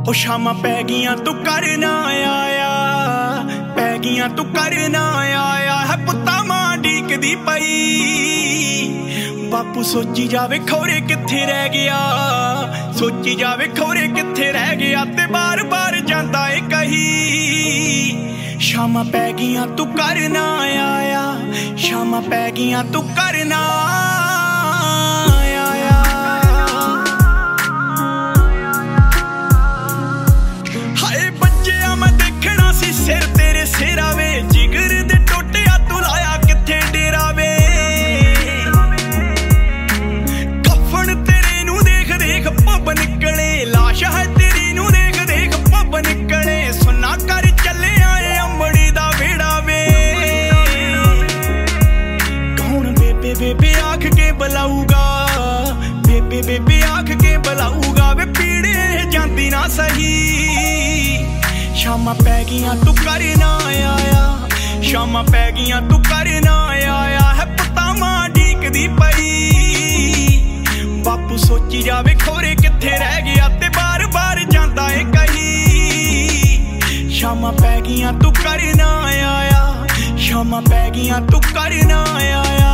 ਉਹ ਸ਼ਾਮਾਂ ਪੈ ਗਈਆਂ ਤੂੰ ਕਰਨਾ ਆਇਆ, ਪੈ ਗਈਆਂ ਤੂੰ ਕਰਨਾ ਆਇਆ ਹੈ ਪੁੱਤਾਂ ਮਾਂ ਡੀਕਦੀ ਪਈ। ਬਾਪੂ ਸੋਚੀ ਜਾਵੇ ਖੌਰੇ ਕਿੱਥੇ ਰਹਿ ਗਿਆ, ਸੋਚੀ ਜਾਵੇ ਖੌਰੇ ਕਿੱਥੇ ਰਹਿ ਗਿਆ ਤੇ ਬਾਰ-ਬਾਰ ਜਾਂਦਾ ਏ ਕਹੀ। ਸ਼ਾਮਾਂ ਪੈ ਗਈਆਂ ਤੂੰ ਕਰਨਾ ਆਇਆ, ਸ਼ਾਮਾਂ ਪੈ ਗਈਆਂ ਤੂੰ ਕਰਨਾ ਆਇਆ। ਹਾਏ ਬੱਚਿਆ ਮੈਂ ਦੇਖਣਾ ਸੀ ਸਿਰ ਤੇਰੇ ਸਿਰਾ ਵੇ, ਜਿਗਰ ਦੇ ਟੋਟਿਆ ਤੂੰ ਲਾਇਆ ਕਿੱਥੇ ਡੇਰਾ ਵੇ। ਕਫਨ ਤੇਰੇ ਨੂੰ ਦੇਖ ਦੇਖ ਪੱਬ ਨਿਕਲੇ, ਲਾਸ਼ ਹੈ ਤੇਰੀ ਨੂੰ ਦੇਖ ਦੇਖ ਪੱਬ ਨਿਕਲੇ। ਸੁਣਾ ਕਰ ਚੱਲੇ ਆਏ ਅੰਬੜੀ ਦਾ ਵੇੜਾ ਵੇ, ਕੌਣ ਬੇਬੇ ਬੇਬੇ ਆਖ ਕੇ ਬੁਲਾਊਗਾ, ਬੇਬੇ ਬੇਬੇ ਆਖ ਕੇ ਬੁਲਾਊਗਾ ਵੇ ਪੀੜੇ ਜਾਂਦੀ ਨਾ ਸਹੀ। ਸ਼ਾਮਾਂ ਪੈ ਗਈਆਂ ਤੂੰ ਕਰਨਾ ਆਇਆ, ਸ਼ਾਮਾਂ ਪੈ ਗਈਆਂ ਤੂੰ ਕਰਨਾ ਆਇਆ ਹੈ ਪੁੱਤਾਂ ਮਾਂ ਡੀਕਦੀ ਪਈ। ਬਾਪੂ ਸੋਚੀ ਜਾਵੇ ਖੌਰੇ ਕਿੱਥੇ ਰਹਿ ਗਿਆ ਤੇ ਬਾਰ-ਬਾਰ ਜਾਂਦਾ ਏ ਕਹੀ। ਸ਼ਾਮਾਂ ਪੈ ਗਈਆਂ ਤੂੰ ਕਰਨਾ ਆਇਆ, ਸ਼ਾਮਾਂ ਪੈ ਗਈਆਂ ਤੂੰ ਕਰਨਾ ਆਇਆ।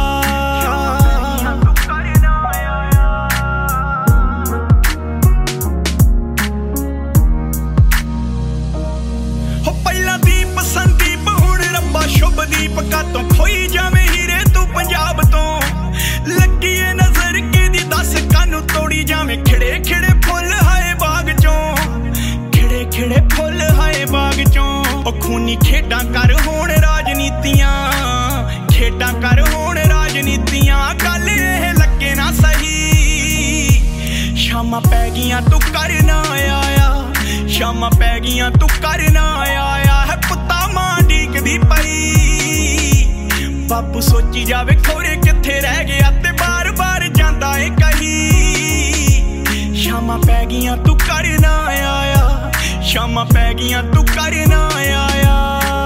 ਸੰਦੀਪ ਹੁਣ ਰੱਬਾ ਸ਼ੁਭਦੀਪ ਕਾਤੋਂ ਖੋਈ ਜਾਵੇਂ ਹੀਰੇ ਤੂੰ ਪੰਜਾਬ ਤੋਂ। ਲੱਗੀ ਏ ਨਜ਼ਰ ਕਿਹਦੀ ਦੱਸ ਕਾਨੂੰ ਤੋੜੀ ਜਾਵੇਂ ਖਿੜੇ ਖਿੜੇ ਫੁੱਲ ਹਾਏ ਬਾਗ ਚੋਂ, ਖਿੜੇ ਖਿੜੇ ਫੁੱਲ ਹਾਏ ਬਾਗ ਚੋਂ। ਉਹ ਖੂਨੀ ਖੇਡਾਂ ਕਰ ਹੋਣ ਰਾਜਨੀਤੀਆਂ, ਖੇਡਾਂ ਕਰ ਹੋਣ ਰਾਜਨੀਤੀਆਂ, ਗੱਲ ਇਹ ਲੱਗੇ ਨਾ ਸਹੀ। ਸ਼ਾਮਾਂ ਪੈ ਗਈਆਂ ਤੂੰ ਕਰਨਾ ਆਇਆ, ਸ਼ਾਮਾਂ ਪੈ ਗਈਆਂ ਤੂੰ ਕਰਨਾ ਆਇਆ ਹੈ ਪੁੱਤਾਂ ਮਾਂ ਡੀਕਦੀ ਪਈ। ਬਾਪੂ ਸੋਚੀ ਜਾਵੇ ਖੌਰੇ ਕਿੱਥੇ ਰਹਿ ਗਿਆ ਤੇ ਬਾਰ-ਬਾਰ ਜਾਂਦਾ ਏ ਕਹੀ। ਸ਼ਾਮਾਂ ਪੈ ਗਈਆਂ ਤੂੰ ਕਰਨਾ ਆਇਆ, ਸ਼ਾਮਾਂ ਪੈ ਗਈਆਂ ਤੂੰ ਕਰਨਾ ਆਇਆ।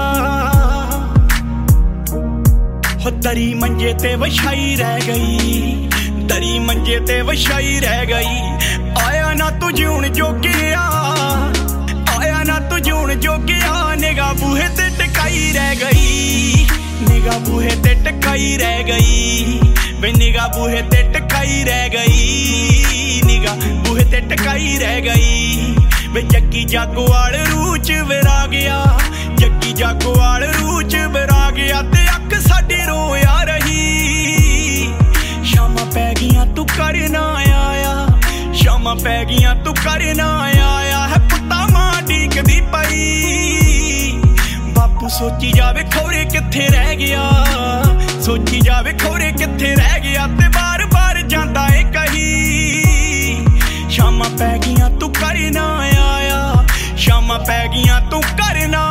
ਹੋ ਦਰੀ ਮੰਜੇ ਤੇ ਵਿਛਾਈ ਰਹਿ ਗਈ, ਦਰੀ ਮੰਜੇ ਤੇ ਵਿਛਾਈ ਰਹਿ ਗਈ। ਆਇਆ ਨਾ ਤੂੰ ਜਿਉਣ ਜੋਗਿਆ, ਆਇਆ ਨਾ ਤੂੰ ਜਿਉਣ ਜੋਗਿਆ। ਨਿਗਾਹ ਬੂਹੇ ਤੇ ਟਿਕਾਈ ਰਹਿ ਗਈ, ਨਿਗਾਹ ਬੂਹੇ ਤੇ ਟਿਕਾਈ ਰਹਿ ਗਈ ਵੇ, ਨਿਗਾਹ ਬੂਹੇ ਤੇ ਟਿਕਾਈ ਰਹਿ ਗਈ, ਨਿਗਾਹ ਬੂਹੇ ਤੇ ਟਿਕਾਈ ਰਹਿ ਗਈ ਵੇ। ਜੱਗੀ ਜਾਗੋਵਾਲ ਰੂਹ ਚ ਵਿਰਾ ਗਿਆ, ਜੱਗੀ ਜਾਗੋਵਾਲ ਰੂਹ ਚ ਵਿਰਾ ਗਿਆ ਤੇ ਅੱਖ ਸਾਡੀ ਰੋਇਆ ਰਹੀ। ਸ਼ਾਮਾਂ ਪੈ ਗਈਆਂ ਤੂੰ ਕਰਨਾ ਆਇਆ, ਸ਼ਾਮਾਂ ਪੈ ਗਈਆਂ ਤੂੰ ਕਰਨਾ ਆਇਆ ਹੈ ਪੁੱਤਾਂ ਮਾਂ ਡੀਕਦੀ ਪਈ। ਬਾਪੂ ਸੋਚੀ ਜਾਵੇ ਖੌਰੇ ਕਿੱਥੇ ਰਹਿ ਗਿਆ, ਸੋਚੀ ਜਾਵੇ ਖੌਰੇ ਕਿੱਥੇ ਰਹਿ ਗਿਆ ਤੇ ਬਾਰ-ਬਾਰ ਜਾਂਦਾ ਏ ਕਹੀ। ਸ਼ਾਮਾਂ ਪੈ ਗਈਆਂ ਤੂੰ ਕਰਨਾ ਆਇਆ, ਸ਼ਾਮਾਂ ਪੈ ਗਈਆਂ ਤੂੰ ਕਰਨਾ